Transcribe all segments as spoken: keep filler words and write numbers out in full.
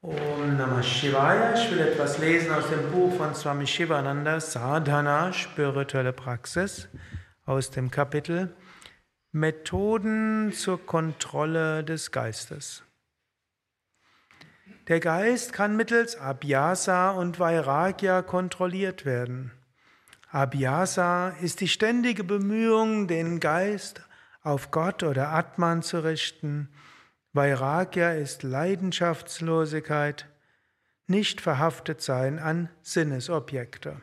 Om Namah Shivaya. Ich will etwas lesen aus dem Buch von Swami Shivananda, Sadhana, spirituelle Praxis, aus dem Kapitel Methoden zur Kontrolle des Geistes. Der Geist kann mittels Abhyasa und Vairagya kontrolliert werden. Abhyasa ist die ständige Bemühung, den Geist auf Gott oder Atman zu richten. Vairagya ist Leidenschaftslosigkeit, nicht verhaftet sein an Sinnesobjekte.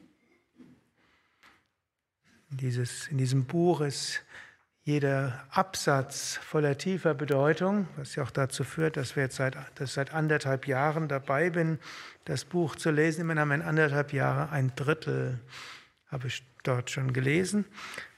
Dieses, in diesem Buch ist jeder Absatz voller tiefer Bedeutung, was ja auch dazu führt, dass wir jetzt seit, dass ich seit anderthalb Jahren dabei bin, das Buch zu lesen. Immerhin haben wir in anderthalb Jahren ein Drittel, habe ich dort schon gelesen.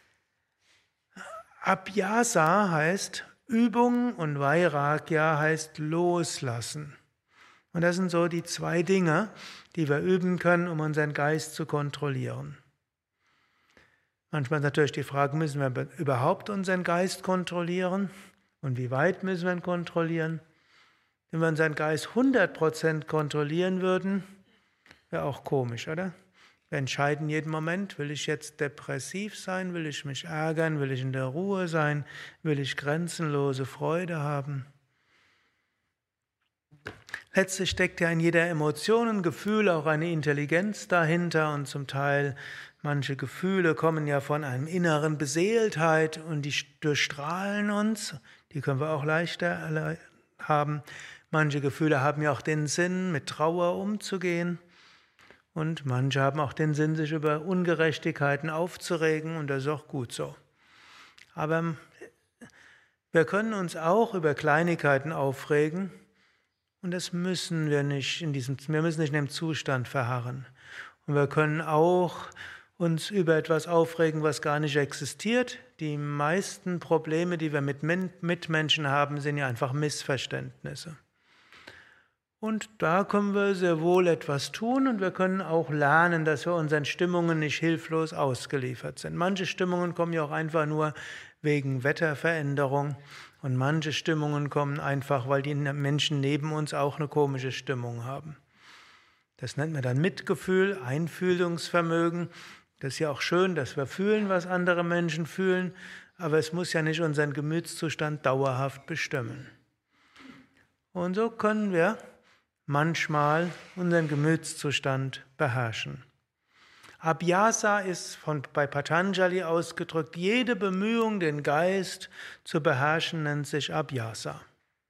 Abhyasa heißt Übung und Vairagya heißt Loslassen. Und das sind so die zwei Dinge, die wir üben können, um unseren Geist zu kontrollieren. Manchmal ist natürlich die Frage, müssen wir überhaupt unseren Geist kontrollieren? Und wie weit müssen wir ihn kontrollieren? Wenn wir unseren Geist hundert Prozent kontrollieren würden, wäre auch komisch, oder? Wir entscheiden jeden Moment, will ich jetzt depressiv sein, will ich mich ärgern, will ich in der Ruhe sein, will ich grenzenlose Freude haben. Letztlich steckt ja in jeder Emotion und Gefühl auch eine Intelligenz dahinter und zum Teil manche Gefühle kommen ja von einem inneren Beseeltheit und die durchstrahlen uns, die können wir auch leichter haben. Manche Gefühle haben ja auch den Sinn, mit Trauer umzugehen. Und manche haben auch den Sinn, sich über Ungerechtigkeiten aufzuregen, und das ist auch gut so. Aber wir können uns auch über Kleinigkeiten aufregen, und das müssen wir nicht in diesem, wir müssen nicht in dem Zustand verharren. Und wir können auch uns über etwas aufregen, was gar nicht existiert. Die meisten Probleme, die wir mit Mitmenschen haben, sind ja einfach Missverständnisse. Und da können wir sehr wohl etwas tun, und wir können auch lernen, dass wir unseren Stimmungen nicht hilflos ausgeliefert sind. Manche Stimmungen kommen ja auch einfach nur wegen Wetterveränderung, und manche Stimmungen kommen einfach, weil die Menschen neben uns auch eine komische Stimmung haben. Das nennt man dann Mitgefühl, Einfühlungsvermögen. Das ist ja auch schön, dass wir fühlen, was andere Menschen fühlen, aber es muss ja nicht unseren Gemütszustand dauerhaft bestimmen. Und so können wir manchmal unseren Gemütszustand beherrschen. Abhyasa ist von, bei Patanjali ausgedrückt, jede Bemühung, den Geist zu beherrschen, nennt sich Abhyasa.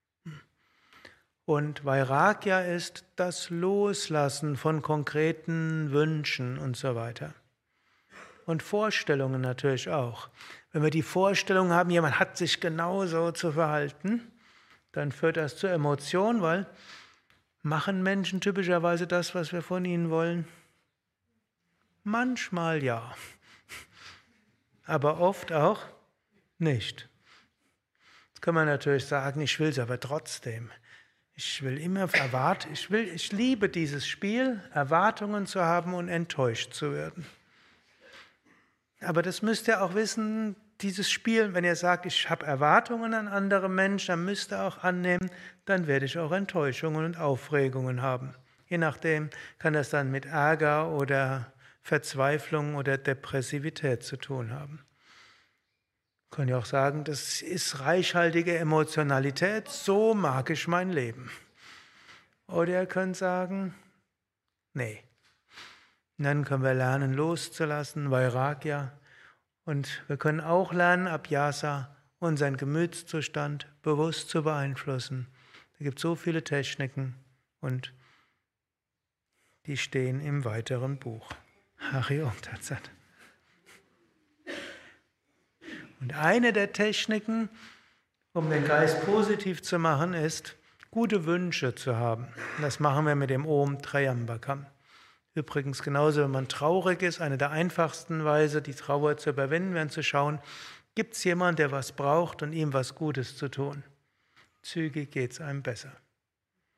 Und Vairagya ist das Loslassen von konkreten Wünschen und so weiter. Und Vorstellungen natürlich auch. Wenn wir die Vorstellung haben, jemand hat sich genauso zu verhalten, dann führt das zu Emotionen, weil machen Menschen typischerweise das, was wir von ihnen wollen? Manchmal ja, aber oft auch nicht. Jetzt kann man natürlich sagen, ich will es aber trotzdem. Ich will immer erwarten, ich will, ich liebe dieses Spiel, Erwartungen zu haben und enttäuscht zu werden. Aber das müsst ihr auch wissen, dieses Spiel, wenn ihr sagt, ich habe Erwartungen an andere Menschen, dann müsst ihr auch annehmen, dann werde ich auch Enttäuschungen und Aufregungen haben. Je nachdem kann das dann mit Ärger oder Verzweiflung oder Depressivität zu tun haben. Ich kann ja auch sagen, das ist reichhaltige Emotionalität, so mag ich mein Leben. Oder ihr könnt sagen, nee. Und dann können wir lernen, loszulassen, Vairagya. Und wir können auch lernen, Abhyasa, unseren Gemütszustand bewusst zu beeinflussen. Da gibt es so viele Techniken, und die stehen im weiteren Buch. Hari Om Tat Sat. Und eine der Techniken, um den Geist positiv zu machen, ist, gute Wünsche zu haben. Und das machen wir mit dem Om Trayambakam. Übrigens genauso, wenn man traurig ist, eine der einfachsten Weise, die Trauer zu überwinden, wäre zu schauen, gibt es jemanden, der was braucht und ihm was Gutes zu tun. Zügig geht es einem besser.